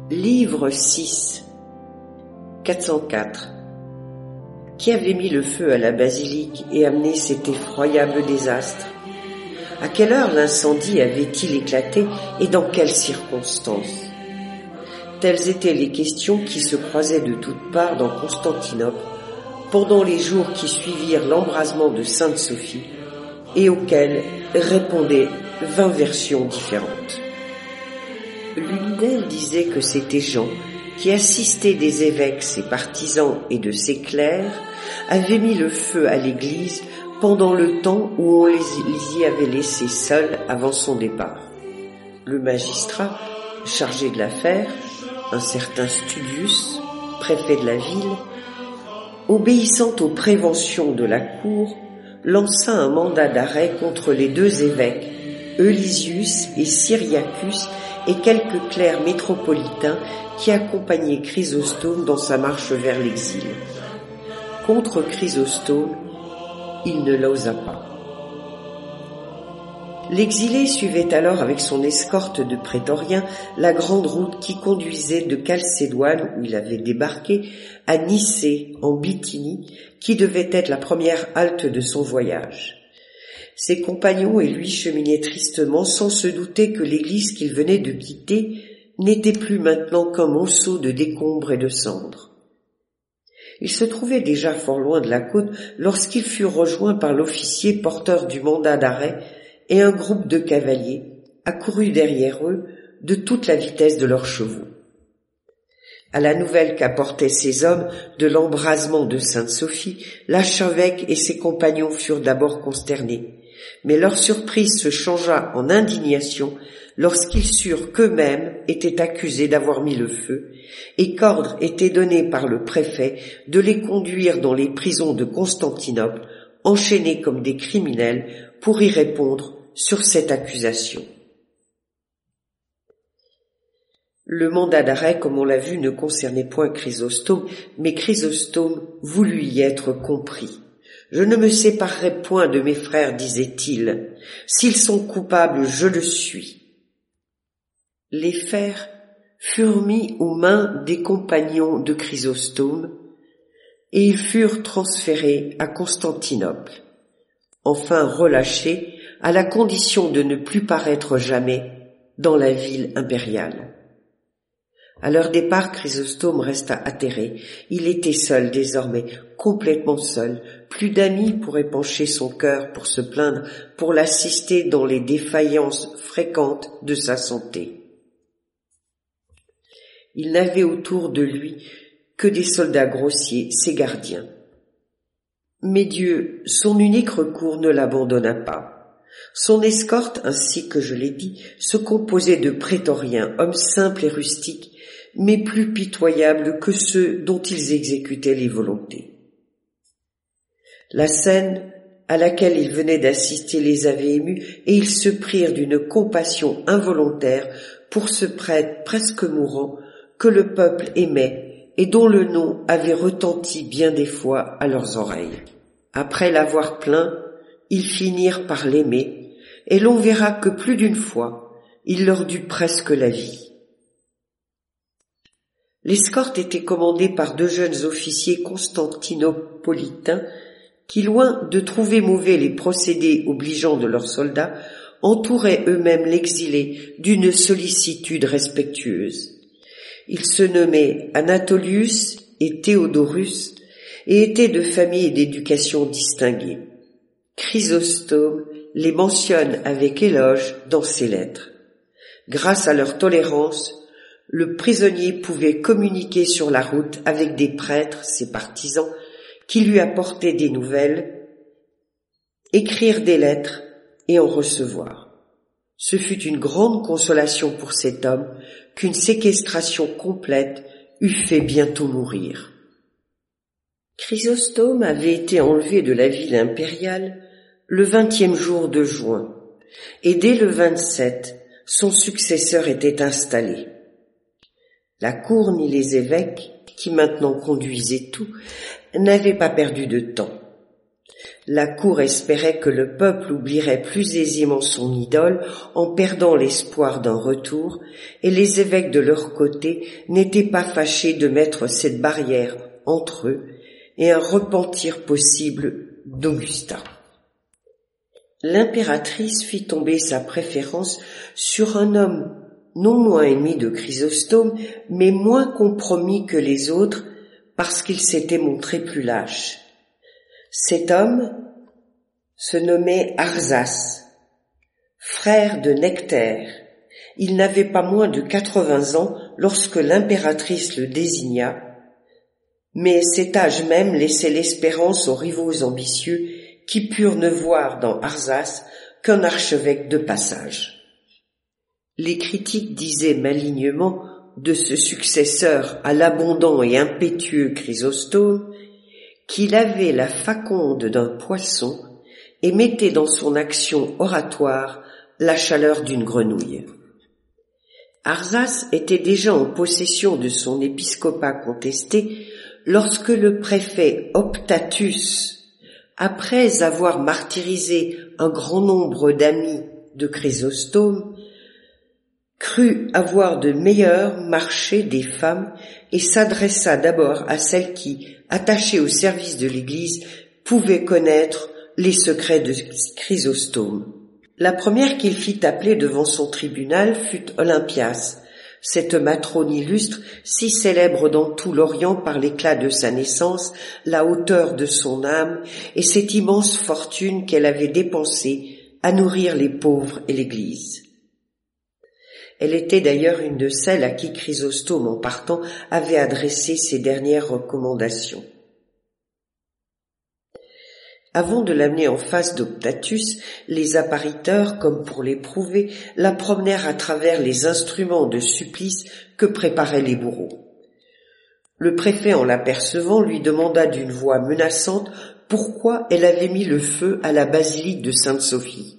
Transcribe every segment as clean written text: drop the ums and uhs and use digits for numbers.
Livre 6 404 Qui avait mis le feu à la basilique et amené cet effroyable désastre? À quelle heure l'incendie avait-il éclaté et dans quelles circonstances? Telles étaient les questions qui se croisaient de toutes parts dans Constantinople pendant les jours qui suivirent l'embrasement de Sainte-Sophie et auxquelles répondaient 20 versions différentes. L'une d'elles disait que c'était Jean, qui assistait des évêques, ses partisans et de ses clercs, avait mis le feu à l'église pendant le temps où on les y avait laissés seuls avant son départ. Le magistrat, chargé de l'affaire, un certain Studius, préfet de la ville, obéissant aux préventions de la cour, lança un mandat d'arrêt contre les 2 évêques, Eulysius et Cyriacus, et quelques clercs métropolitains qui accompagnaient Chrysostome dans sa marche vers l'exil. Contre Chrysostome, il ne l'osa pas. L'exilé suivait alors avec son escorte de prétoriens la grande route qui conduisait de Chalcédoine, où il avait débarqué, à Nicée, en Bithynie, qui devait être la première halte de son voyage. Ses compagnons et lui cheminaient tristement sans se douter que l'église qu'ils venaient de quitter n'était plus maintenant qu'un monceau de décombres et de cendres. Ils se trouvaient déjà fort loin de la côte lorsqu'ils furent rejoints par l'officier porteur du mandat d'arrêt et un groupe de cavaliers accourus derrière eux de toute la vitesse de leurs chevaux. À la nouvelle qu'apportaient ces hommes de l'embrasement de Sainte-Sophie, l'archevêque et ses compagnons furent d'abord consternés, mais leur surprise se changea en indignation lorsqu'ils surent qu'eux-mêmes étaient accusés d'avoir mis le feu et qu'ordre était donné par le préfet de les conduire dans les prisons de Constantinople, enchaînés comme des criminels, pour y répondre sur cette accusation. Le mandat d'arrêt, comme on l'a vu, ne concernait point Chrysostome, mais Chrysostome voulut y être compris. « Je ne me séparerai point de mes frères, disait-il. S'ils sont coupables, je le suis. » Les fers furent mis aux mains des compagnons de Chrysostome et ils furent transférés à Constantinople, enfin relâchés à la condition de ne plus paraître jamais dans la ville impériale. À leur départ, Chrysostome resta atterré. Il était seul désormais, complètement seul. Plus d'amis pour épancher son cœur, pour se plaindre, pour l'assister dans les défaillances fréquentes de sa santé. Il n'avait autour de lui que des soldats grossiers, ses gardiens. Mais Dieu, son unique recours, ne l'abandonna pas. Son escorte, ainsi que je l'ai dit, se composait de prétoriens, hommes simples et rustiques, mais plus pitoyables que ceux dont ils exécutaient les volontés. La scène à laquelle ils venaient d'assister les avait émus, et ils se prirent d'une compassion involontaire pour ce prêtre presque mourant que le peuple aimait et dont le nom avait retenti bien des fois à leurs oreilles. Après l'avoir plaint, ils finirent par l'aimer, et l'on verra que plus d'une fois, il leur dut presque la vie. L'escorte était commandée par 2 jeunes officiers constantinopolitains qui, loin de trouver mauvais les procédés obligeants de leurs soldats, entouraient eux-mêmes l'exilé d'une sollicitude respectueuse. Ils se nommaient Anatolius et Théodorus et étaient de famille et d'éducation distinguées. Chrysostome les mentionne avec éloge dans ses lettres. Grâce à leur tolérance, le prisonnier pouvait communiquer sur la route avec des prêtres, ses partisans, qui lui apportaient des nouvelles, écrire des lettres et en recevoir. Ce fut une grande consolation pour cet homme qu'une séquestration complète eût fait bientôt mourir. Chrysostome avait été enlevé de la ville impériale le 20e jour de juin, et dès le 27, son successeur était installé. La cour ni les évêques, qui maintenant conduisaient tout, n'avaient pas perdu de temps. La cour espérait que le peuple oublierait plus aisément son idole en perdant l'espoir d'un retour, et les évêques de leur côté n'étaient pas fâchés de mettre cette barrière entre eux et un repentir possible d'Augustin. L'impératrice fit tomber sa préférence sur un homme non moins ennemi de Chrysostome, mais moins compromis que les autres parce qu'il s'était montré plus lâche. Cet homme se nommait Arzas, frère de Nectaire. Il n'avait pas moins de 80 ans lorsque l'impératrice le désigna, mais cet âge même laissait l'espérance aux rivaux ambitieux qui purent ne voir dans Arzas qu'un archevêque de passage. Les critiques disaient malignement de ce successeur à l'abondant et impétueux Chrysostome qu'il avait la faconde d'un poisson et mettait dans son action oratoire la chaleur d'une grenouille. Arzas était déjà en possession de son épiscopat contesté lorsque le préfet Optatus, après avoir martyrisé un grand nombre d'amis de Chrysostome, crut avoir de meilleurs marchés des femmes et s'adressa d'abord à celles qui, attachées au service de l'Église, pouvaient connaître les secrets de Chrysostome. La première qu'il fit appeler devant son tribunal fut Olympias, cette matrone illustre, si célèbre dans tout l'Orient par l'éclat de sa naissance, la hauteur de son âme et cette immense fortune qu'elle avait dépensée à nourrir les pauvres et l'Église. Elle était d'ailleurs une de celles à qui Chrysostome, en partant, avait adressé ses dernières recommandations. Avant de l'amener en face d'Optatus, les appariteurs, comme pour l'éprouver, la promenèrent à travers les instruments de supplice que préparaient les bourreaux. Le préfet, en l'apercevant, lui demanda d'une voix menaçante pourquoi elle avait mis le feu à la basilique de Sainte-Sophie.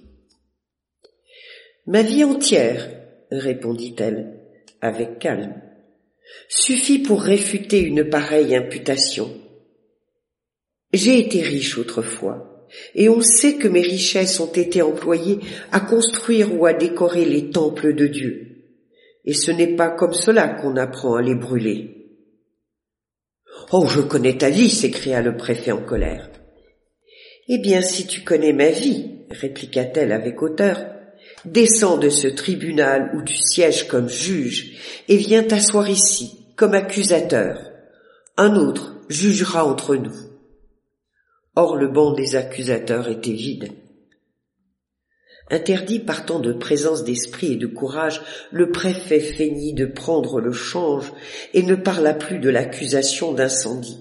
« Ma vie entière, répondit-elle, avec calme, suffit pour réfuter une pareille imputation. J'ai été riche autrefois, et on sait que mes richesses ont été employées à construire ou à décorer les temples de Dieu, et ce n'est pas comme cela qu'on apprend à les brûler. »« Oh, je connais ta vie !» s'écria le préfet en colère. « Eh bien, si tu connais ma vie, répliqua-t-elle avec hauteur, descends de ce tribunal où tu sièges comme juge et viens t'asseoir ici comme accusateur. Un autre jugera entre nous. » Or le banc des accusateurs était vide. Interdit par tant de présence d'esprit et de courage, le préfet feignit de prendre le change et ne parla plus de l'accusation d'incendie.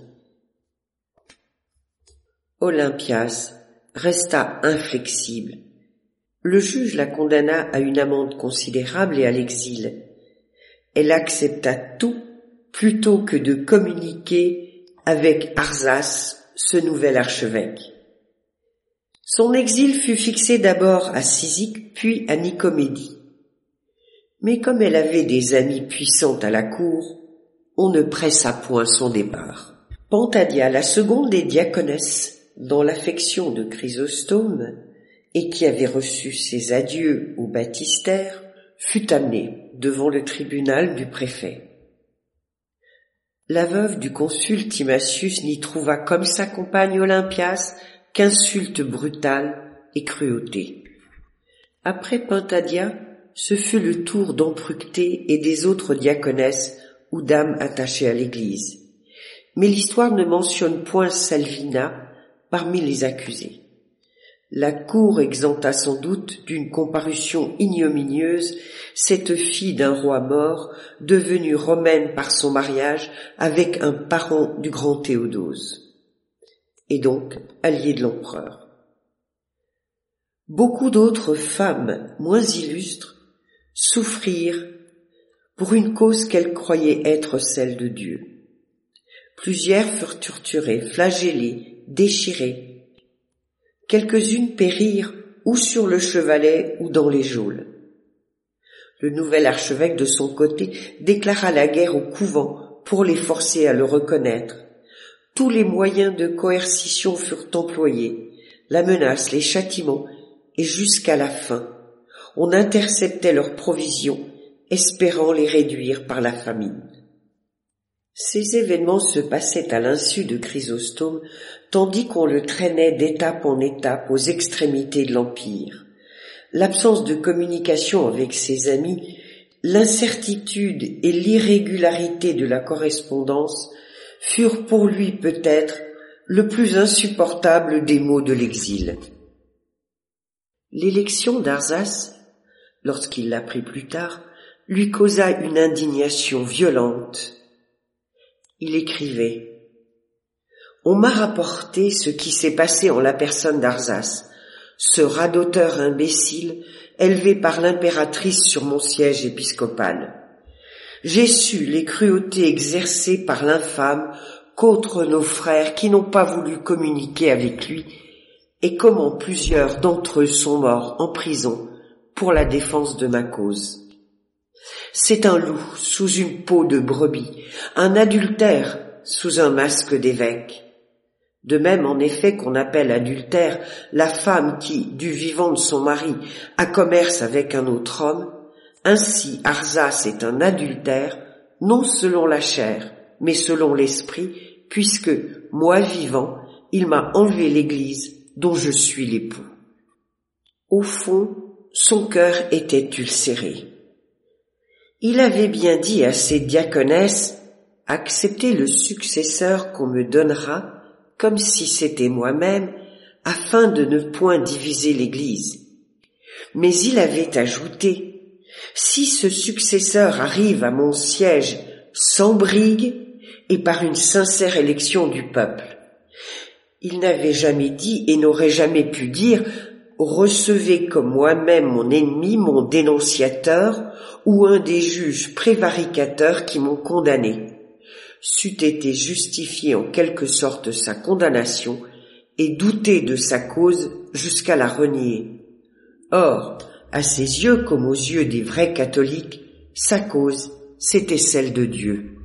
Olympias resta inflexible. Le juge la condamna à une amende considérable et à l'exil. Elle accepta tout plutôt que de communiquer avec Arzas, ce nouvel archevêque. Son exil fut fixé d'abord à Cyzique, puis à Nicomédie. Mais comme elle avait des amies puissantes à la cour, on ne pressa point son départ. Pantadia, la seconde des diaconesses, dans l'affection de Chrysostome, et qui avait reçu ses adieux au baptistère, fut amenée devant le tribunal du préfet. La veuve du consul Timasius n'y trouva comme sa compagne Olympias qu'insultes brutales et cruauté. Après Pantadia, ce fut le tour d'Ampructée et des autres diaconesses ou dames attachées à l'Église. Mais l'histoire ne mentionne point Salvina parmi les accusés. La cour exempta sans doute d'une comparution ignominieuse cette fille d'un roi mort, devenue romaine par son mariage avec un parent du grand Théodose, et donc alliée de l'empereur. Beaucoup d'autres femmes moins illustres souffrirent pour une cause qu'elles croyaient être celle de Dieu. Plusieurs furent torturées, flagellées, déchirées. Quelques-unes périrent ou sur le chevalet ou dans les geôles. Le nouvel archevêque, de son côté, déclara la guerre au couvent pour les forcer à le reconnaître. Tous les moyens de coercition furent employés, la menace, les châtiments, et jusqu'à la fin, on interceptait leurs provisions, espérant les réduire par la famine. Ces événements se passaient à l'insu de Chrysostome, tandis qu'on le traînait d'étape en étape aux extrémités de l'Empire. L'absence de communication avec ses amis, l'incertitude et l'irrégularité de la correspondance furent pour lui peut-être le plus insupportable des maux de l'exil. L'élection d'Arzas, lorsqu'il l'apprit plus tard, lui causa une indignation violente. Il écrivait « On m'a rapporté ce qui s'est passé en la personne d'Arzas, ce radoteur imbécile élevé par l'impératrice sur mon siège épiscopal. J'ai su les cruautés exercées par l'infâme contre nos frères qui n'ont pas voulu communiquer avec lui, et comment plusieurs d'entre eux sont morts en prison pour la défense de ma cause. C'est un loup sous une peau de brebis, un adultère sous un masque d'évêque. De même, en effet, qu'on appelle adultère la femme qui, du vivant de son mari, a commerce avec un autre homme, ainsi Arzas est un adultère, non selon la chair, mais selon l'esprit, puisque, moi vivant, il m'a enlevé l'Église dont je suis l'époux. Au fond, son cœur était ulcéré. Il avait bien dit à ses diaconesses « Acceptez le successeur qu'on me donnera, comme si c'était moi-même, afin de ne point diviser l'Église. » Mais il avait ajouté « Si ce successeur arrive à mon siège sans brigue et par une sincère élection du peuple. » Il n'avait jamais dit et n'aurait jamais pu dire « Recevez comme moi-même mon ennemi, mon dénonciateur, ou un des juges prévaricateurs qui m'ont condamné. » C'eût été justifier en quelque sorte sa condamnation et douter de sa cause jusqu'à la renier. Or, à ses yeux comme aux yeux des vrais catholiques, sa cause, c'était celle de Dieu.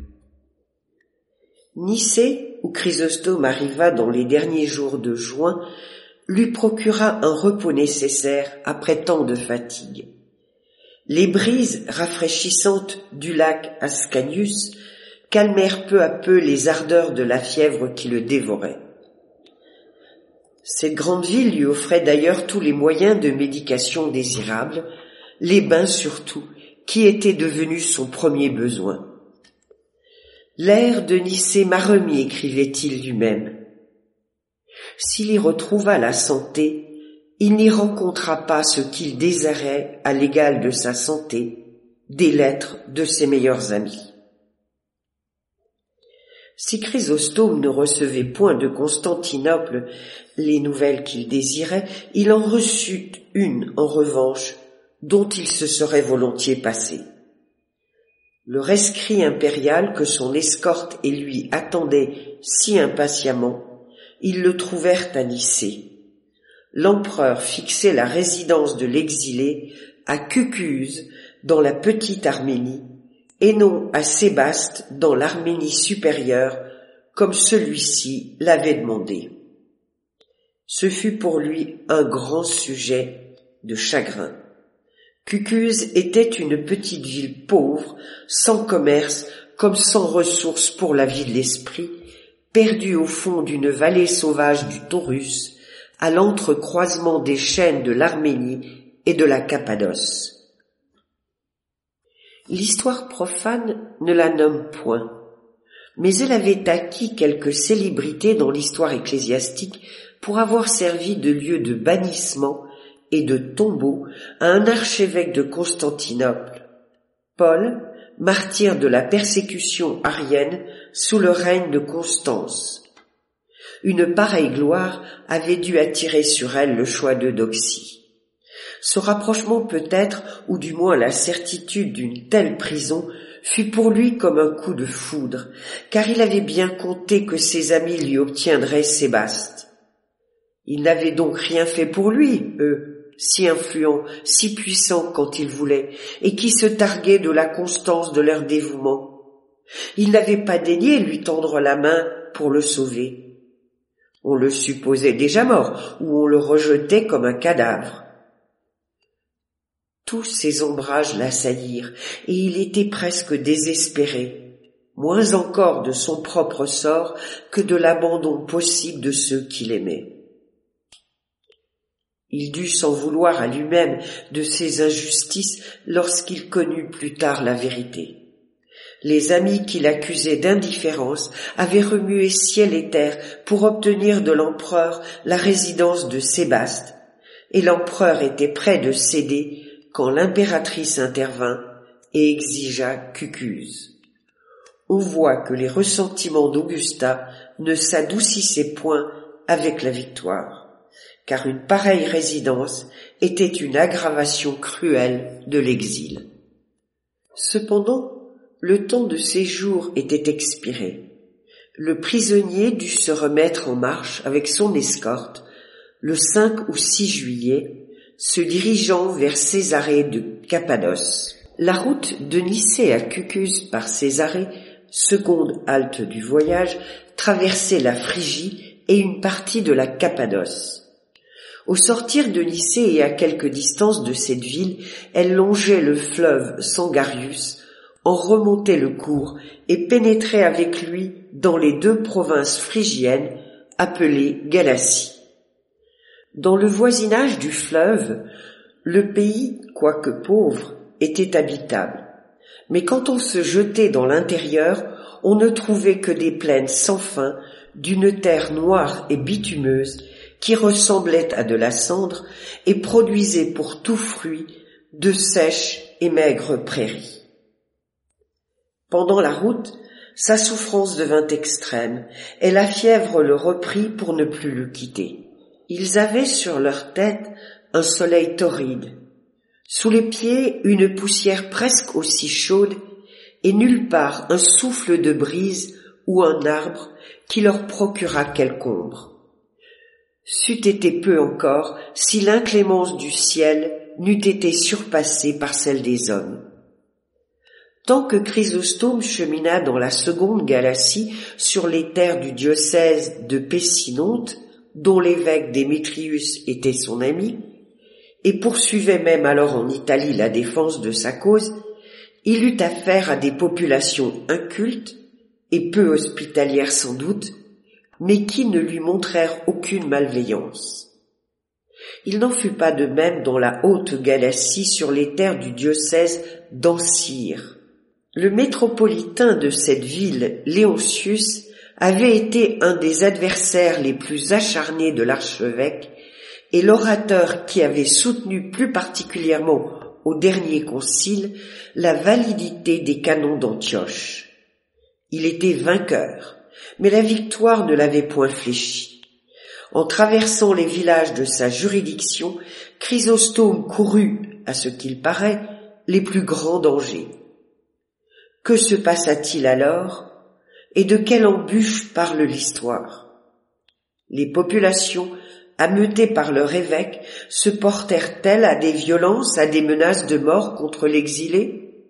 Nicée, où Chrysostome arriva dans les derniers jours de juin, lui procura un repos nécessaire après tant de fatigue. Les brises rafraîchissantes du lac Ascanius calmèrent peu à peu les ardeurs de la fièvre qui le dévorait. Cette grande ville lui offrait d'ailleurs tous les moyens de médication désirables, les bains surtout, qui étaient devenus son premier besoin. « L'air de Nicée m'a remis, écrivait-il lui-même. S'il y retrouva la santé, il n'y rencontra pas ce qu'il désirait à l'égal de sa santé, des lettres de ses meilleurs amis. » Si Chrysostome ne recevait point de Constantinople les nouvelles qu'il désirait, il en reçut une, en revanche, dont il se serait volontiers passé. Le rescrit impérial que son escorte et lui attendaient si impatiemment, ils le trouvèrent à Nicée. L'empereur fixait la résidence de l'exilé à Cucuse, dans la petite Arménie, et non à Sébaste dans l'Arménie supérieure, comme celui-ci l'avait demandé. Ce fut pour lui un grand sujet de chagrin. Cucuse était une petite ville pauvre, sans commerce, comme sans ressources pour la vie de l'esprit, perdue au fond d'une vallée sauvage du Taurus, à l'entrecroisement des chaînes de l'Arménie et de la Cappadoce. L'histoire profane ne la nomme point, mais elle avait acquis quelque célébrité dans l'histoire ecclésiastique pour avoir servi de lieu de bannissement et de tombeau à un archevêque de Constantinople, Paul, martyr de la persécution arienne sous le règne de Constance. Une pareille gloire avait dû attirer sur elle le choix d'Eudoxie. Ce rapprochement peut-être, ou du moins la certitude d'une telle prison, fut pour lui comme un coup de foudre, car il avait bien compté que ses amis lui obtiendraient Sébaste. Ils n'avaient donc rien fait pour lui, eux, si influents, si puissants quand ils voulaient, et qui se targuaient de la constance de leur dévouement. Ils n'avaient pas daigné lui tendre la main pour le sauver. On le supposait déjà mort, ou on le rejetait comme un cadavre. Tous ces ombrages l'assaillirent, et il était presque désespéré, moins encore de son propre sort que de l'abandon possible de ceux qu'il aimait. Il dut s'en vouloir à lui-même de ses injustices lorsqu'il connut plus tard la vérité. Les amis qui l'accusaient d'indifférence avaient remué ciel et terre pour obtenir de l'empereur la résidence de Sébaste, et l'empereur était prêt de céder quand l'impératrice intervint et exigea Cucuse. On voit que les ressentiments d'Augusta ne s'adoucissaient point avec la victoire, car une pareille résidence était une aggravation cruelle de l'exil. Cependant, le temps de séjour était expiré. Le prisonnier dut se remettre en marche avec son escorte le 5 ou 6 juillet, se dirigeant vers Césarée de Cappadoce. La route de Nicée à Cucuse par Césarée, seconde halte du voyage, traversait la Phrygie et une partie de la Cappadoce. Au sortir de Nicée et à quelque distance de cette ville, elle longeait le fleuve Sangarius, en remontait le cours et pénétrait avec lui dans les 2 provinces phrygiennes appelées Galatie. Dans le voisinage du fleuve, le pays, quoique pauvre, était habitable. Mais quand on se jetait dans l'intérieur, on ne trouvait que des plaines sans fin, d'une terre noire et bitumeuse, qui ressemblait à de la cendre et produisait pour tout fruit de sèches et maigres prairies. Pendant la route, sa souffrance devint extrême, et la fièvre le reprit pour ne plus le quitter. Ils avaient sur leur tête un soleil torride, sous les pieds une poussière presque aussi chaude, et nulle part un souffle de brise ou un arbre qui leur procurât quelque ombre. C'eût été peu encore si l'inclémence du ciel n'eût été surpassée par celle des hommes. Tant que Chrysostome chemina dans la seconde Galatie sur les terres du diocèse de Pessinonte, dont l'évêque Démétrius était son ami, et poursuivait même alors en Italie la défense de sa cause, il eut affaire à des populations incultes et peu hospitalières sans doute, mais qui ne lui montrèrent aucune malveillance. Il n'en fut pas de même dans la haute Galatie sur les terres du diocèse d'Ancyre. Le métropolitain de cette ville, Léoncius, avait été un des adversaires les plus acharnés de l'archevêque et l'orateur qui avait soutenu plus particulièrement au dernier concile la validité des canons d'Antioche. Il était vainqueur, mais la victoire ne l'avait point fléchi. En traversant les villages de sa juridiction, Chrysostome courut, à ce qu'il paraît, les plus grands dangers. Que se passa-t-il alors, et de quelle embûche parle l'histoire? Les populations, ameutées par leur évêque, se portèrent-elles à des violences, à des menaces de mort contre l'exilé?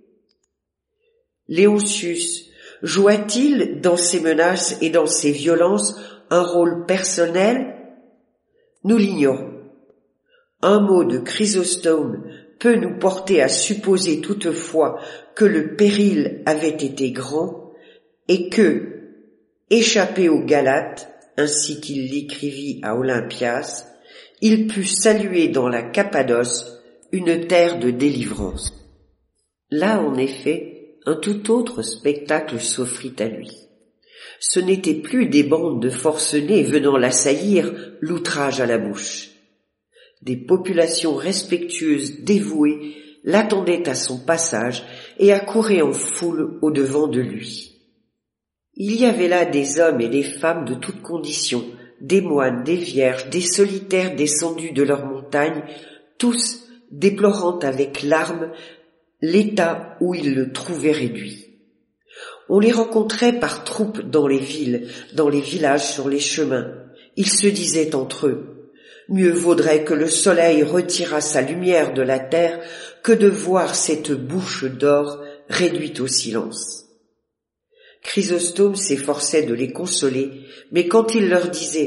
Léoncius joua-t-il dans ces menaces et dans ces violences un rôle personnel? Nous l'ignorons. Un mot de Chrysostome peut nous porter à supposer toutefois que le péril avait été grand et que, échappé aux Galates, ainsi qu'il l'écrivit à Olympias, il put saluer dans la Cappadoce une terre de délivrance. Là, en effet, un tout autre spectacle s'offrit à lui. Ce n'étaient plus des bandes de forcenés venant l'assaillir, l'outrage à la bouche. Des populations respectueuses, dévouées, l'attendaient à son passage et accouraient en foule au-devant de lui. Il y avait là des hommes et des femmes de toutes conditions, des moines, des vierges, des solitaires descendus de leurs montagnes, tous déplorant avec larmes l'état où ils le trouvaient réduit. On les rencontrait par troupes dans les villes, dans les villages, sur les chemins. Ils se disaient entre eux: mieux vaudrait que le soleil retirât sa lumière de la terre que de voir cette bouche d'or réduite au silence. Chrysostome s'efforçait de les consoler, mais quand il leur disait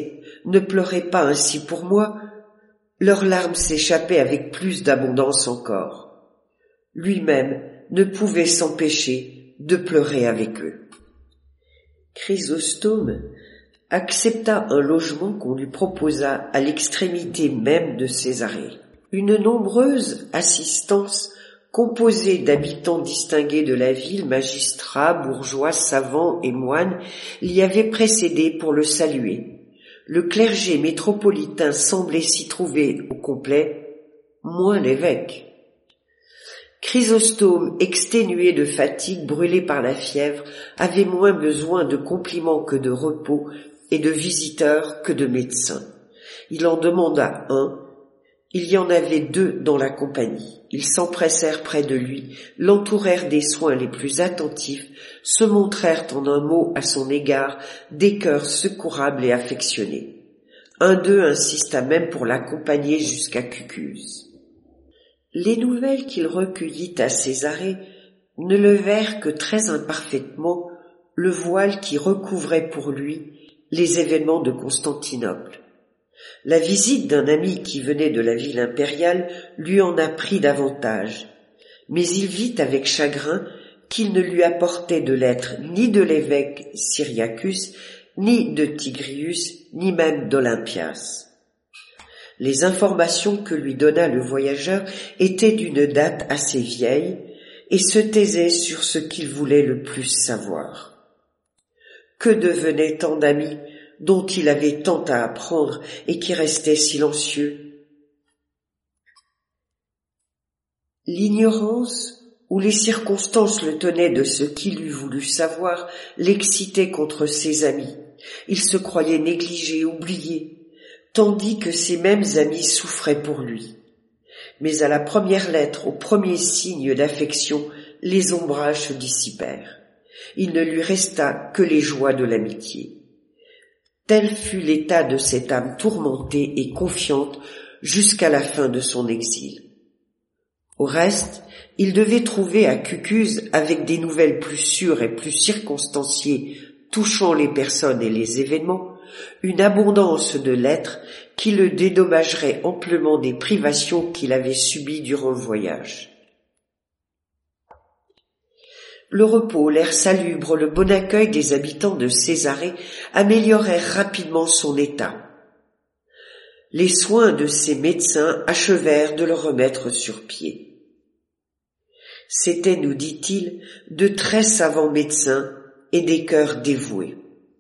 ne pleuraient pas ainsi pour moi, leurs larmes s'échappaient avec plus d'abondance encore. Lui-même ne pouvait s'empêcher de pleurer avec eux. Chrysostome accepta un logement qu'on lui proposa à l'extrémité même de Césarée. Une nombreuse assistance composée d'habitants distingués de la ville, magistrats, bourgeois, savants et moines, l'y avait précédé pour le saluer. Le clergé métropolitain semblait s'y trouver au complet, moins l'évêque. Chrysostome, exténué de fatigue, brûlé par la fièvre, avait moins besoin de compliments que de repos et de visiteurs que de médecins. Il en demanda un. Il y en avait 2 dans la compagnie. Ils s'empressèrent près de lui, l'entourèrent des soins les plus attentifs, se montrèrent en un mot à son égard des cœurs secourables et affectionnés. Un d'eux insista même pour l'accompagner jusqu'à Cucuse. Les nouvelles qu'il recueillit à Césarée ne levèrent que très imparfaitement le voile qui recouvrait pour lui les événements de Constantinople. La visite d'un ami qui venait de la ville impériale lui en apprit davantage, mais il vit avec chagrin qu'il ne lui apportait de lettres ni de l'évêque Syriacus, ni de Tigrius, ni même d'Olympias. Les informations que lui donna le voyageur étaient d'une date assez vieille et se taisaient sur ce qu'il voulait le plus savoir. Que devenaient tant d'amis dont il avait tant à apprendre et qui restaient silencieux? L'ignorance ou les circonstances le tenaient de ce qu'il eût voulu savoir l'excitait contre ses amis. Il se croyait négligé, oublié, tandis que ses mêmes amis souffraient pour lui. Mais à la première lettre, au premier signe d'affection, les ombrages se dissipèrent. Il ne lui resta que les joies de l'amitié. Tel fut l'état de cette âme tourmentée et confiante jusqu'à la fin de son exil. Au reste, il devait trouver à Cucuse, avec des nouvelles plus sûres et plus circonstanciées touchant les personnes et les événements, une abondance de lettres qui le dédommageraient amplement des privations qu'il avait subies durant le voyage. Le repos, l'air salubre, le bon accueil des habitants de Césarée améliorèrent rapidement son état. Les soins de ses médecins achevèrent de le remettre sur pied. C'étaient, nous dit-il, de très savants médecins et des cœurs dévoués.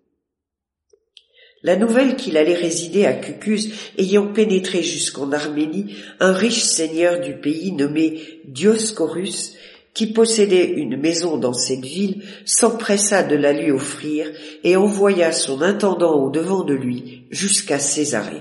La nouvelle qu'il allait résider à Cucuse ayant pénétré jusqu'en Arménie, un riche seigneur du pays nommé Dioscorus, qui possédait une maison dans cette ville, s'empressa de la lui offrir et envoya son intendant au-devant de lui jusqu'à Césarée.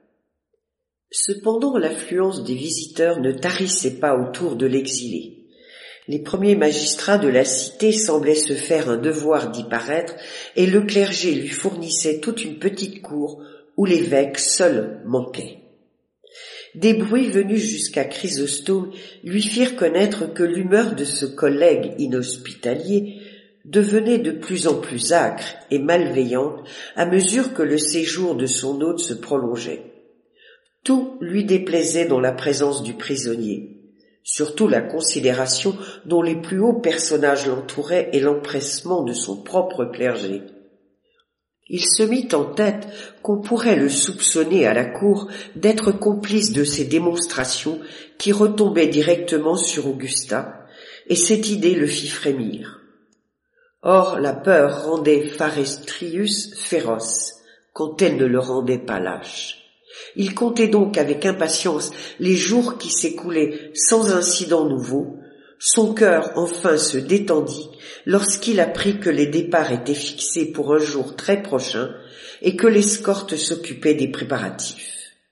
Cependant, l'affluence des visiteurs ne tarissait pas autour de l'exilé. Les premiers magistrats de la cité semblaient se faire un devoir d'y paraître, et le clergé lui fournissait toute une petite cour où l'évêque seul manquait. Des bruits venus jusqu'à Chrysostome lui firent connaître que l'humeur de ce collègue inhospitalier devenait de plus en plus âcre et malveillante à mesure que le séjour de son hôte se prolongeait. Tout lui déplaisait dans la présence du prisonnier, surtout la considération dont les plus hauts personnages l'entouraient et l'empressement de son propre clergé. Il se mit en tête qu'on pourrait le soupçonner à la cour d'être complice de ces démonstrations qui retombaient directement sur Augusta, et cette idée le fit frémir. Or, la peur rendait Pharestrius féroce, quand elle ne le rendait pas lâche. Il comptait donc avec impatience les jours qui s'écoulaient sans incident nouveau. Son cœur enfin se détendit lorsqu'il apprit que les départs étaient fixés pour un jour très prochain et que l'escorte s'occupait des préparatifs.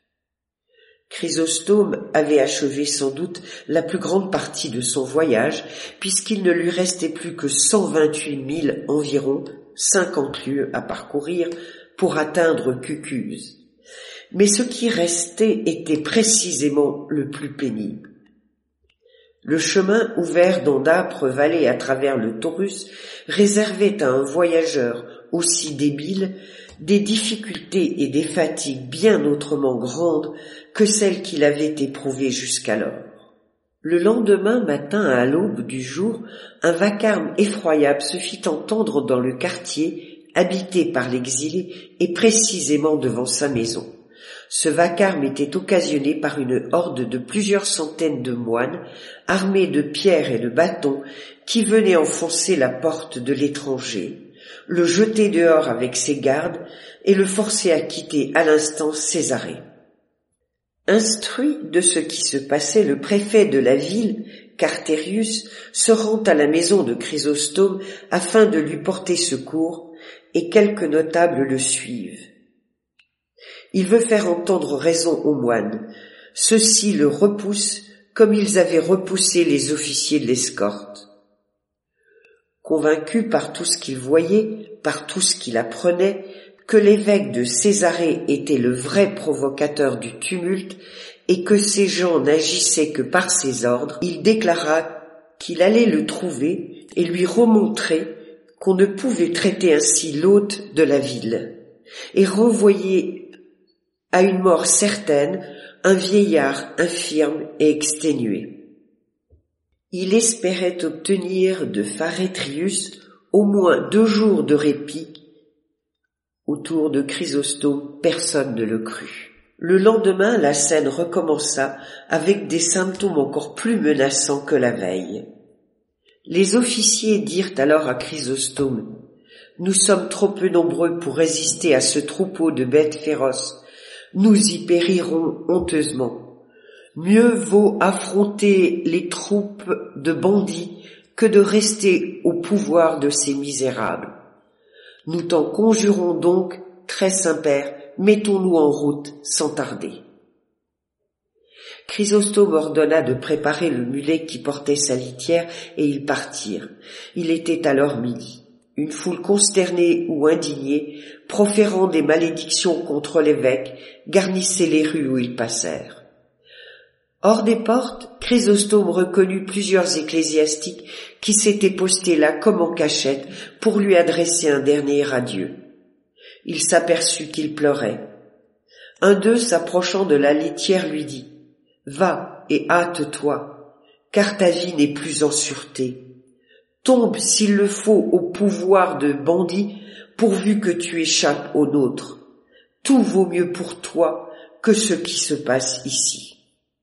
Chrysostome avait achevé sans doute la plus grande partie de son voyage, puisqu'il ne lui restait plus que 128 milles environ, 50 lieues à parcourir, pour atteindre Cucuse. Mais ce qui restait était précisément le plus pénible. Le chemin ouvert dans d'âpres vallées à travers le Taurus réservait à un voyageur aussi débile des difficultés et des fatigues bien autrement grandes que celles qu'il avait éprouvées jusqu'alors. Le lendemain matin, à l'aube du jour, un vacarme effroyable se fit entendre dans le quartier habité par l'exilé et précisément devant sa maison. Ce vacarme était occasionné par une horde de plusieurs centaines de moines, armés de pierres et de bâtons, qui venaient enfoncer la porte de l'étranger, le jeter dehors avec ses gardes et le forcer à quitter à l'instant Césarée. Instruit de ce qui se passait, le préfet de la ville, Carterius, se rend à la maison de Chrysostome afin de lui porter secours, et quelques notables le suivent. Il veut faire entendre raison aux moines. Ceux-ci le repoussent comme ils avaient repoussé les officiers de l'escorte. Convaincu par tout ce qu'il voyait, par tout ce qu'il apprenait, que l'évêque de Césarée était le vrai provocateur du tumulte et que ces gens n'agissaient que par ses ordres, il déclara qu'il allait le trouver et lui remontrer qu'on ne pouvait traiter ainsi l'hôte de la ville et renvoyer à une mort certaine un vieillard infirme et exténué. Il espérait obtenir de Pharétrius au moins 2 jours de répit. Autour de Chrysostome, personne ne le crut. Le lendemain, la scène recommença avec des symptômes encore plus menaçants que la veille. Les officiers dirent alors à Chrysostome : « Nous sommes trop peu nombreux pour résister à ce troupeau de bêtes féroces. Nous y périrons honteusement. Mieux vaut affronter les troupes de bandits que de rester au pouvoir de ces misérables. Nous t'en conjurons donc, très Saint-Père, mettons-nous en route sans tarder. » Chrysostome ordonna de préparer le mulet qui portait sa litière et ils partirent. Il était alors midi. Une foule consternée ou indignée, proférant des malédictions contre l'évêque, garnissait les rues où ils passèrent. Hors des portes, Chrysostome reconnut plusieurs ecclésiastiques qui s'étaient postés là comme en cachette pour lui adresser un dernier adieu. Il s'aperçut qu'il pleurait. Un d'eux, s'approchant de la litière, lui dit : « Va et hâte-toi, car ta vie n'est plus en sûreté. Tombe, s'il le faut, au pouvoir de bandits, pourvu que tu échappes aux nôtres. Tout vaut mieux pour toi que ce qui se passe ici. »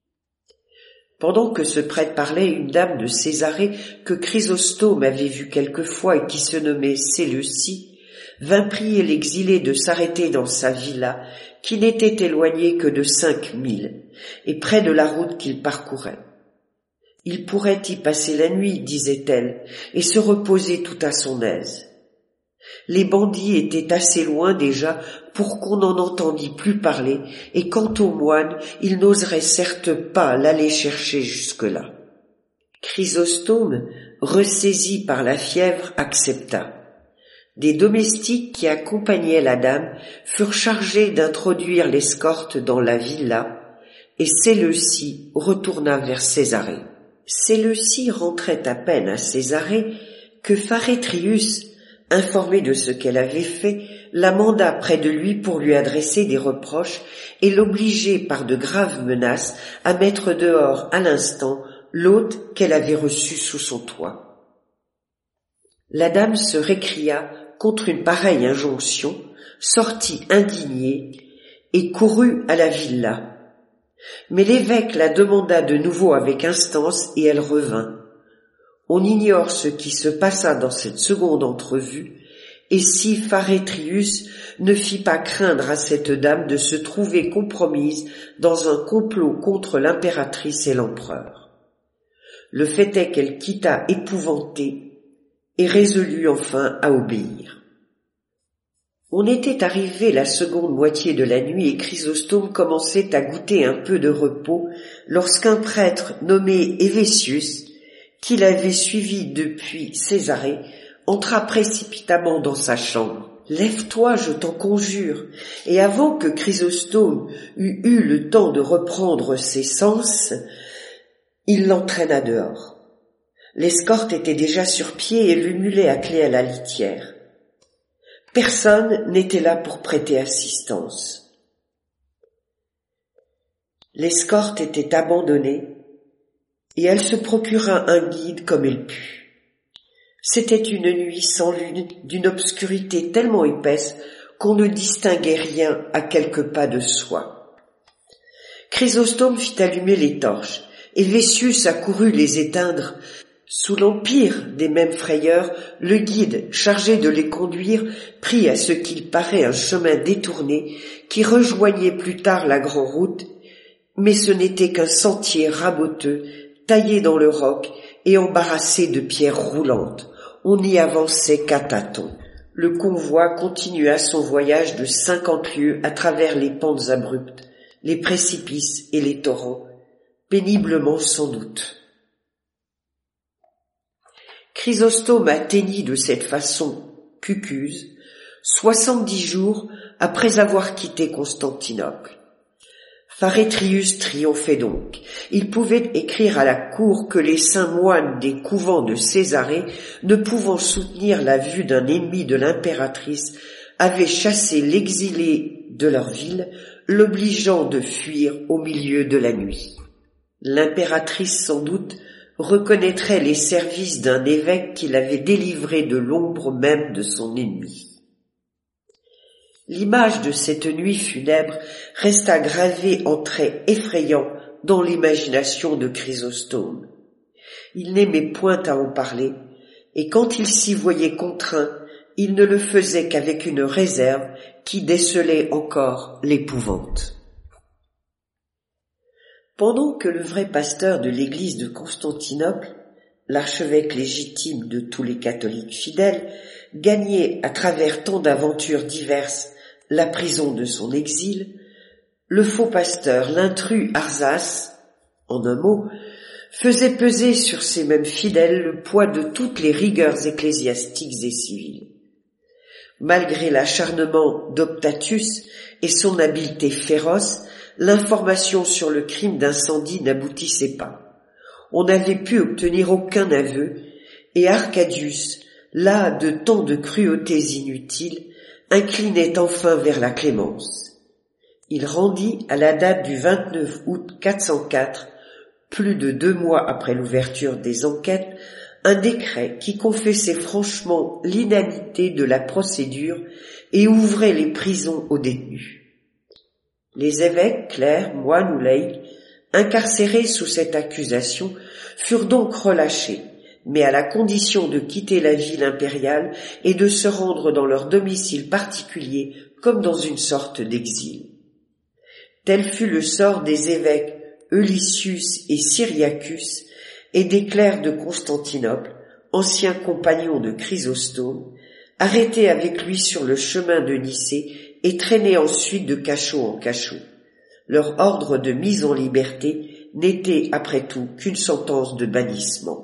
Pendant que ce prêtre parlait, une dame de Césarée que Chrysostome avait vue quelquefois et qui se nommait Séleucie, vint prier l'exilé de s'arrêter dans sa villa, qui n'était éloignée que de 5 milles, et près de la route qu'il parcourait. Il pourrait y passer la nuit, disait-elle, et se reposer tout à son aise. Les bandits étaient assez loin déjà pour qu'on n'en entendît plus parler, et quant aux moines, ils n'oseraient certes pas l'aller chercher jusque-là. Chrysostome, ressaisi par la fièvre, accepta. Des domestiques qui accompagnaient la dame furent chargés d'introduire l'escorte dans la villa, et Séleucie retourna vers Césarée. Séleucie rentrait à peine à Césarée que Pharétrius, informé de ce qu'elle avait fait, la manda près de lui pour lui adresser des reproches et l'obliger par de graves menaces à mettre dehors à l'instant l'hôte qu'elle avait reçu sous son toit. La dame se récria contre une pareille injonction, sortit indignée et courut à la villa. Mais l'évêque la demanda de nouveau avec instance et elle revint. On ignore ce qui se passa dans cette seconde entrevue et si Pharétrius ne fit pas craindre à cette dame de se trouver compromise dans un complot contre l'impératrice et l'empereur. Le fait est qu'elle quitta épouvantée et résolut enfin à obéir. On était arrivé la seconde moitié de la nuit et Chrysostome commençait à goûter un peu de repos lorsqu'un prêtre nommé Évesius, qui l'avait suivi depuis Césarée, entra précipitamment dans sa chambre. « Lève-toi, je t'en conjure !» Et avant que Chrysostome eût eu le temps de reprendre ses sens, il l'entraîna dehors. L'escorte était déjà sur pied et le mulet attelé à la litière. Personne n'était là pour prêter assistance. L'escorte était abandonnée et elle se procura un guide comme elle put. C'était une nuit sans lune, d'une obscurité tellement épaisse qu'on ne distinguait rien à quelques pas de soi. Chrysostome fit allumer les torches, et Vésius accourut les éteindre. Sous l'empire des mêmes frayeurs, le guide, chargé de les conduire, prit à ce qu'il paraît un chemin détourné qui rejoignait plus tard la grande route, mais ce n'était qu'un sentier raboteux, taillé dans le roc et embarrassé de pierres roulantes. On n'y avançait qu'à tâtons. Le convoi continua son voyage de 50 lieues à travers les pentes abruptes, les précipices et les torrents, péniblement sans doute. Chrysostome atteignit de cette façon Cucuse 70 jours après avoir quitté Constantinople. Pharétrius triomphait donc. Il pouvait écrire à la cour que les saints moines des couvents de Césarée, ne pouvant soutenir la vue d'un ennemi de l'impératrice, avaient chassé l'exilé de leur ville, l'obligeant de fuir au milieu de la nuit. L'impératrice, sans doute, reconnaîtrait les services d'un évêque qui l'avait délivré de l'ombre même de son ennemi. L'image de cette nuit funèbre resta gravée en traits effrayants dans l'imagination de Chrysostome. Il n'aimait point à en parler, et quand il s'y voyait contraint, il ne le faisait qu'avec une réserve qui décelait encore l'épouvante. Pendant que le vrai pasteur de l'église de Constantinople, l'archevêque légitime de tous les catholiques fidèles, gagnait à travers tant d'aventures diverses la prison de son exil, le faux pasteur, l'intrus Arzas, en un mot, faisait peser sur ces mêmes fidèles le poids de toutes les rigueurs ecclésiastiques et civiles. Malgré l'acharnement d'Optatus et son habileté féroce, l'information sur le crime d'incendie n'aboutissait pas. On n'avait pu obtenir aucun aveu, et Arcadius, las de tant de cruautés inutiles, inclinait enfin vers la clémence. Il rendit à la date du 29 août 404, plus de 2 mois après l'ouverture des enquêtes, un décret qui confessait franchement l'inanité de la procédure et ouvrait les prisons aux détenus. Les évêques, clercs, moines ou laïcs, incarcérés sous cette accusation, furent donc relâchés, mais à la condition de quitter la ville impériale et de se rendre dans leur domicile particulier comme dans une sorte d'exil. Tel fut le sort des évêques Eulysius et Syriacus et des clercs de Constantinople, anciens compagnons de Chrysostome, arrêtés avec lui sur le chemin de Nicée et traînés ensuite de cachot en cachot. Leur ordre de mise en liberté n'était après tout qu'une sentence de bannissement.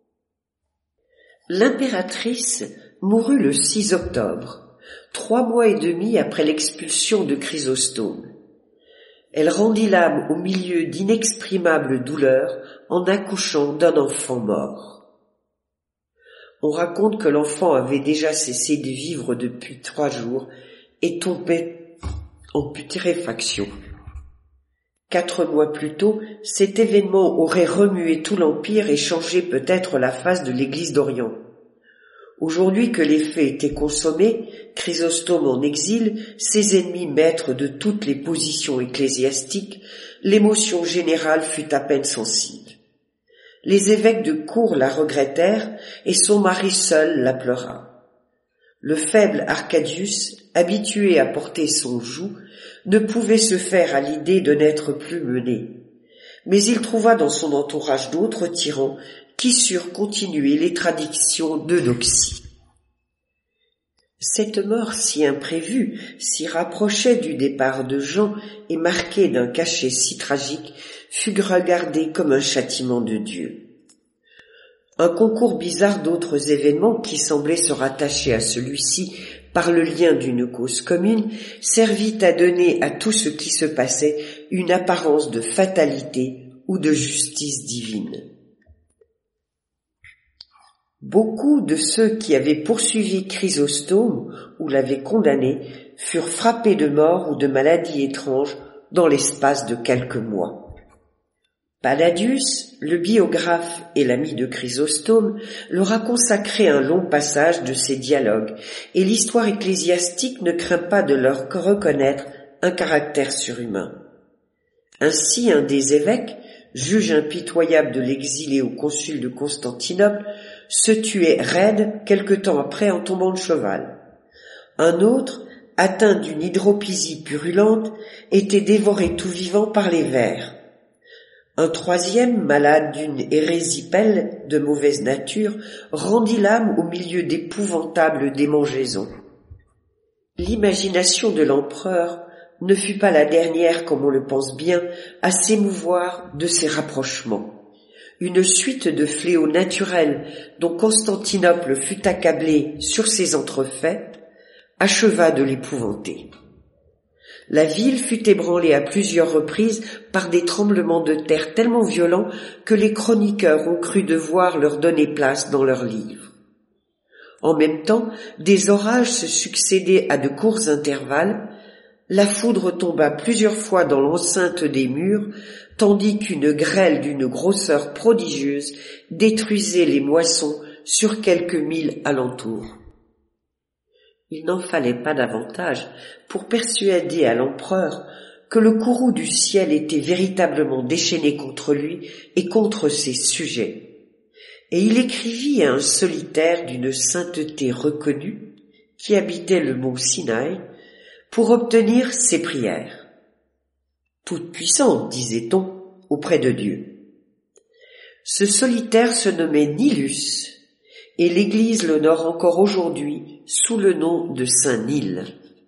L'impératrice mourut le 6 octobre, 3 mois et demi après l'expulsion de Chrysostome. Elle rendit l'âme au milieu d'inexprimables douleurs en accouchant d'un enfant mort. On raconte que l'enfant avait déjà cessé de vivre depuis 3 jours et tombait en putréfaction. 4 mois plus tôt, cet événement aurait remué tout l'Empire et changé peut-être la face de l'Église d'Orient. Aujourd'hui que les faits étaient consommés, Chrysostome en exil, ses ennemis maîtres de toutes les positions ecclésiastiques, l'émotion générale fut à peine sensible. Les évêques de cour la regrettèrent et son mari seul la pleura. Le faible Arcadius, habitué à porter son joug, ne pouvait se faire à l'idée de n'être plus mené. Mais il trouva dans son entourage d'autres tyrans qui surent continuer les traditions d'Eudoxie. Cette mort si imprévue, si rapprochée du départ de Jean et marquée d'un cachet si tragique, fut regardée comme un châtiment de Dieu. Un concours bizarre d'autres événements qui semblaient se rattacher à celui-ci par le lien d'une cause commune servit à donner à tout ce qui se passait une apparence de fatalité ou de justice divine. Beaucoup de ceux qui avaient poursuivi Chrysostome ou l'avaient condamné furent frappés de mort ou de maladies étranges dans l'espace de quelques mois. Palladius, le biographe et l'ami de Chrysostome, leur a consacré un long passage de ces dialogues, et l'histoire ecclésiastique ne craint pas de leur reconnaître un caractère surhumain. Ainsi, un des évêques, juge impitoyable de l'exilé au concile de Constantinople, se tuait raide quelque temps après en tombant de cheval. Un autre, atteint d'une hydropysie purulente, était dévoré tout vivant par les vers. Un troisième, malade d'une hérésie pelle de mauvaise nature, rendit l'âme au milieu d'épouvantables démangeaisons. L'imagination de l'empereur ne fut pas la dernière, comme on le pense bien, à s'émouvoir de ces rapprochements. Une suite de fléaux naturels dont Constantinople fut accablée sur ses entrefaits acheva de l'épouvanter. La ville fut ébranlée à plusieurs reprises par des tremblements de terre tellement violents que les chroniqueurs ont cru devoir leur donner place dans leurs livres. En même temps, des orages se succédaient à de courts intervalles, la foudre tomba plusieurs fois dans l'enceinte des murs, tandis qu'une grêle d'une grosseur prodigieuse détruisait les moissons sur quelques milles alentour. Il n'en fallait pas davantage pour persuader à l'empereur que le courroux du ciel était véritablement déchaîné contre lui et contre ses sujets. Et il écrivit à un solitaire d'une sainteté reconnue, qui habitait le mont Sinaï, pour obtenir ses prières. Toute puissante, disait-on, auprès de Dieu. Ce solitaire se nommait Nilus, et l'Église l'honore encore aujourd'hui sous le nom de Saint Nil.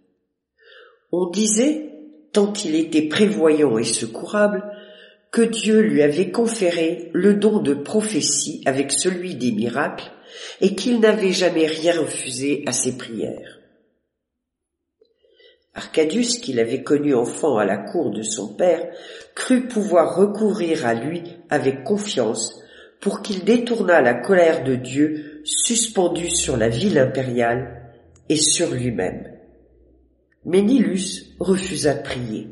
On disait, tant il était prévoyant et secourable, que Dieu lui avait conféré le don de prophétie avec celui des miracles, et qu'il n'avait jamais rien refusé à ses prières. Arcadius, qui l'avait connu enfant à la cour de son père, crut pouvoir recourir à lui avec confiance pour qu'il détournât la colère de Dieu suspendue sur la ville impériale et sur lui-même. Mais Nilus refusa de prier.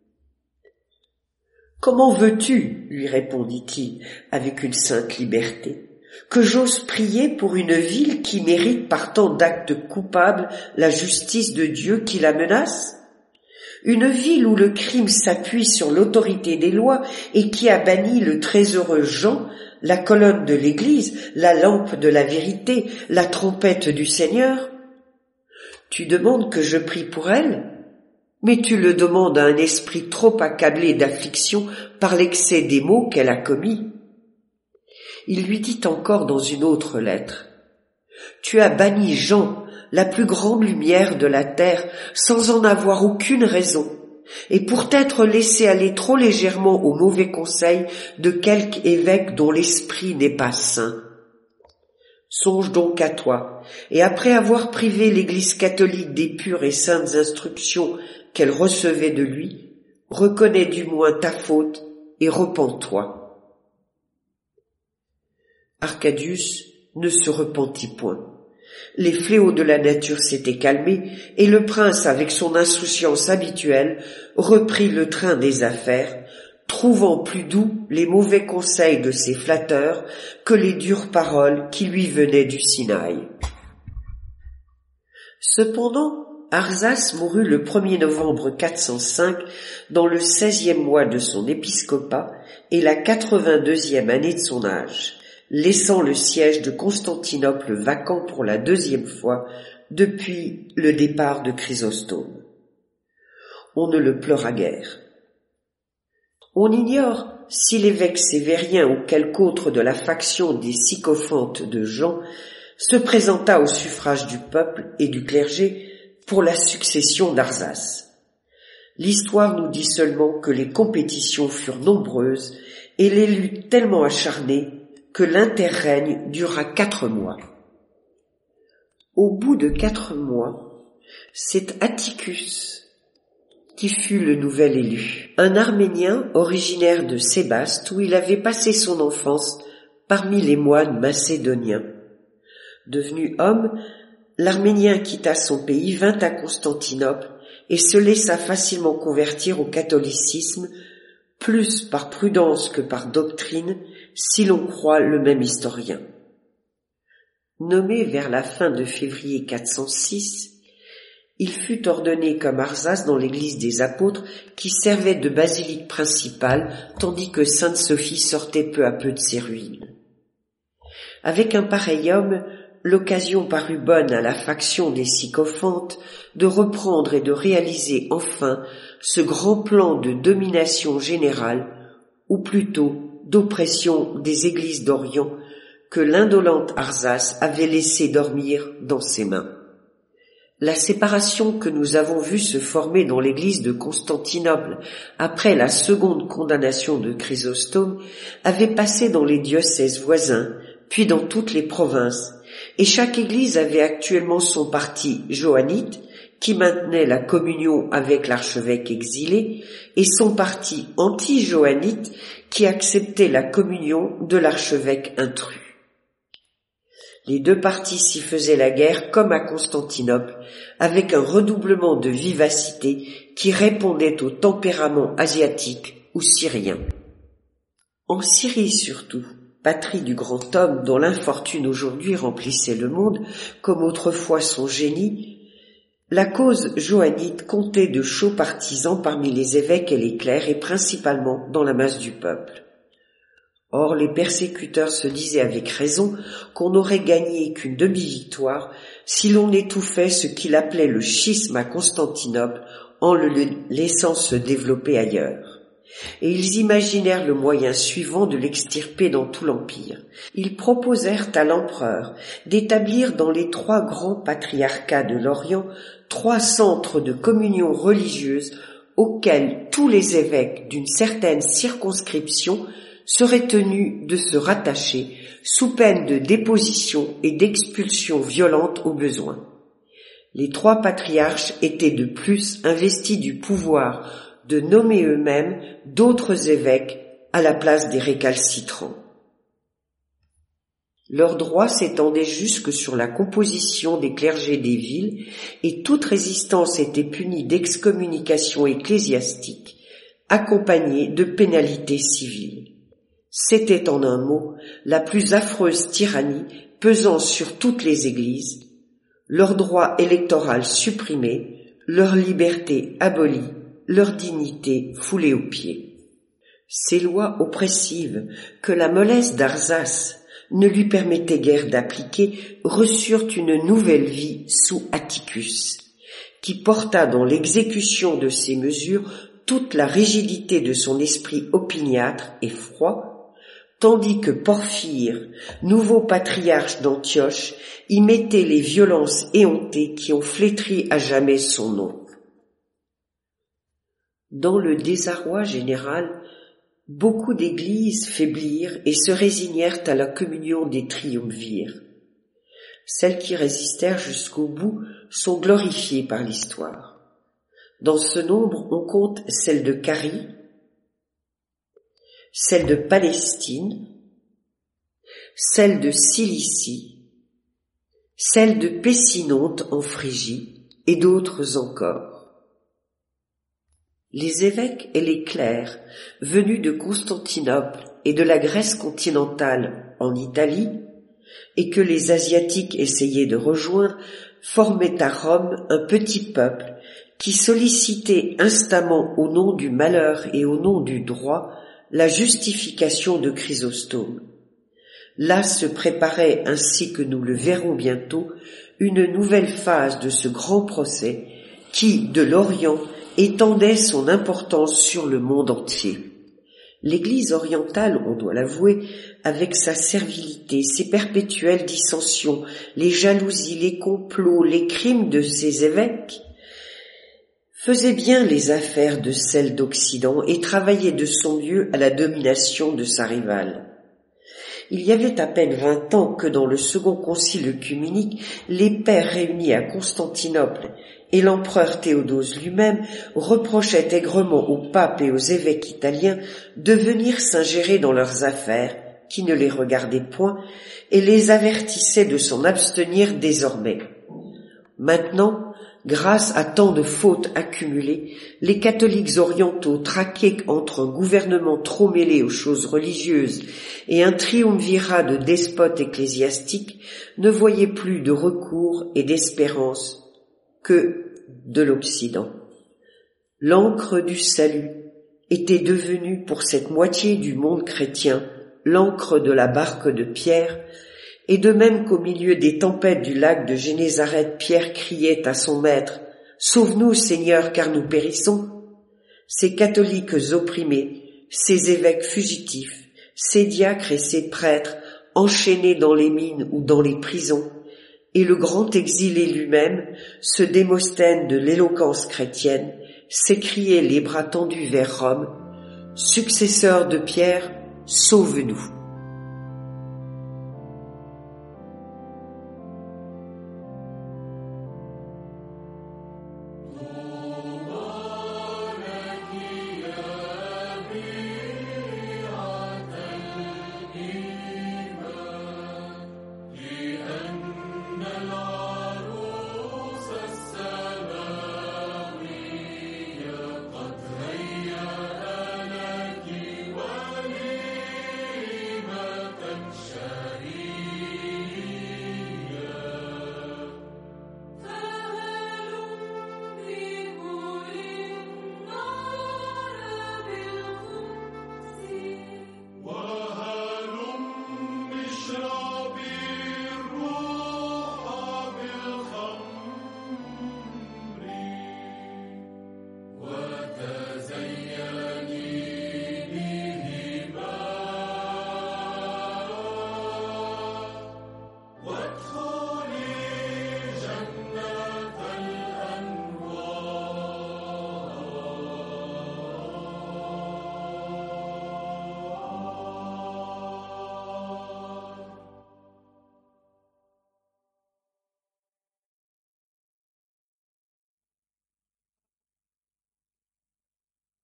« Comment veux-tu, lui répondit-il avec une sainte liberté, que j'ose prier pour une ville qui mérite par tant d'actes coupables la justice de Dieu qui la menace ? Une ville où le crime s'appuie sur l'autorité des lois et qui a banni le très heureux Jean, la colonne de l'Église, la lampe de la vérité, la trompette du Seigneur ? Tu demandes que je prie pour elle ? Mais tu le demandes à un esprit trop accablé d'affliction par l'excès des maux qu'elle a commis. » Il lui dit encore dans une autre lettre, « Tu as banni Jean, la plus grande lumière de la terre, sans en avoir aucune raison, et pour t'être laissé aller trop légèrement aux mauvais conseils de quelque évêque dont l'esprit n'est pas saint. Songe donc à toi, et après avoir privé l'Église catholique des pures et saintes instructions qu'elle recevait de lui, reconnais du moins ta faute et repens-toi. » Arcadius ne se repentit point. Les fléaux de la nature s'étaient calmés, et le prince, avec son insouciance habituelle, reprit le train des affaires, trouvant plus doux les mauvais conseils de ses flatteurs que les dures paroles qui lui venaient du Sinaï. Cependant, Arzas mourut le 1er novembre 405 dans le 16e mois de son épiscopat et la 82e année de son âge, laissant le siège de Constantinople vacant pour la 2e fois depuis le départ de Chrysostome. On ne le pleura guère. On ignore si l'évêque sévérien ou quelque autre de la faction des sycophantes de Jean se présenta au suffrage du peuple et du clergé pour la succession d'Arzas. L'histoire nous dit seulement que les compétitions furent nombreuses et les luttes tellement acharnées que l'interrègne dura 4 mois. Au bout de 4 mois, c'est Atticus qui fut le nouvel élu, un Arménien originaire de Sébaste où il avait passé son enfance parmi les moines macédoniens. Devenu homme, l'Arménien quitta son pays, vint à Constantinople et se laissa facilement convertir au catholicisme, plus par prudence que par doctrine, si l'on croit le même historien. Nommé vers la fin de février 406, il fut ordonné comme Arzas dans l'église des apôtres qui servait de basilique principale, tandis que Sainte Sophie sortait peu à peu de ses ruines. Avec un pareil homme, l'occasion parut bonne à la faction des sycophantes de reprendre et de réaliser enfin ce grand plan de domination générale, ou plutôt d'oppression des églises d'Orient que l'indolente Arzas avait laissé dormir dans ses mains. La séparation que nous avons vue se former dans l'église de Constantinople après la seconde condamnation de Chrysostome avait passé dans les diocèses voisins, puis dans toutes les provinces, et chaque église avait actuellement son parti johannite, qui maintenait la communion avec l'archevêque exilé, et son parti anti-johannite, qui acceptait la communion de l'archevêque intrus. Les deux partis s'y faisaient la guerre comme à Constantinople, avec un redoublement de vivacité qui répondait au tempérament asiatique ou syrien. En Syrie surtout, patrie du grand homme dont l'infortune aujourd'hui remplissait le monde, comme autrefois son génie, la cause johannite comptait de chauds partisans parmi les évêques et les clercs et principalement dans la masse du peuple. Or, les persécuteurs se disaient avec raison qu'on n'aurait gagné qu'une demi-victoire si l'on étouffait ce qu'il appelait le schisme à Constantinople en le laissant se développer ailleurs. Et ils imaginèrent le moyen suivant de l'extirper dans tout l'Empire. Ils proposèrent à l'empereur d'établir dans les 3 grands patriarcats de l'Orient 3 centres de communion religieuse auxquels tous les évêques d'une certaine circonscription seraient tenus de se rattacher sous peine de déposition et d'expulsion violente au besoin. Les 3 patriarches étaient de plus investis du pouvoir de nommer eux-mêmes d'autres évêques à la place des récalcitrants. Leurs droits s'étendaient jusque sur la composition des clergés des villes et toute résistance était punie d'excommunication ecclésiastique, accompagnée de pénalités civiles. C'était en un mot la plus affreuse tyrannie pesant sur toutes les églises, leur droit électoral supprimé, leur liberté abolie, leur dignité foulée aux pieds. Ces lois oppressives que la mollesse d'Arzas ne lui permettait guère d'appliquer reçurent une nouvelle vie sous Atticus, qui porta dans l'exécution de ces mesures toute la rigidité de son esprit opiniâtre et froid, tandis que Porphyre, nouveau patriarche d'Antioche, y mettait les violences éhontées qui ont flétri à jamais son nom. Dans le désarroi général, beaucoup d'églises faiblirent et se résignèrent à la communion des triumvirs. Celles qui résistèrent jusqu'au bout sont glorifiées par l'histoire. Dans ce nombre, on compte celle de Carie, celle de Palestine, celle de Cilicie, celle de Pessinonte en Phrygie et d'autres encore. Les évêques et les clercs venus de Constantinople et de la Grèce continentale en Italie, et que les Asiatiques essayaient de rejoindre, formaient à Rome un petit peuple qui sollicitait instamment au nom du malheur et au nom du droit la justification de Chrysostome. Là se préparait, ainsi que nous le verrons bientôt, une nouvelle phase de ce grand procès qui, de l'Orient, étendait son importance sur le monde entier. L'Église orientale, on doit l'avouer, avec sa servilité, ses perpétuelles dissensions, les jalousies, les complots, les crimes de ses évêques, faisait bien les affaires de celle d'Occident et travaillait de son mieux à la domination de sa rivale. Il y avait à peine 20 ans que dans le second concile œcuménique, les pères réunis à Constantinople et l'empereur Théodose lui-même reprochaient aigrement au pape et aux évêques italiens de venir s'ingérer dans leurs affaires qui ne les regardait point et les avertissait de s'en abstenir désormais. Maintenant, grâce à tant de fautes accumulées, les catholiques orientaux, traqués entre un gouvernement trop mêlé aux choses religieuses et un triumvirat de despotes ecclésiastiques, ne voyaient plus de recours et d'espérance que de l'Occident. L'encre du salut était devenue pour cette moitié du monde chrétien l'encre de la barque de Pierre, et de même qu'au milieu des tempêtes du lac de Génézareth, Pierre criait à son maître « Sauve-nous, Seigneur, car nous périssons !» Ces catholiques opprimés, ces évêques fugitifs, ces diacres et ces prêtres enchaînés dans les mines ou dans les prisons, et le grand exilé lui-même, ce Démosthène de l'éloquence chrétienne, s'écriait les bras tendus vers Rome « Successeur de Pierre, sauve-nous !»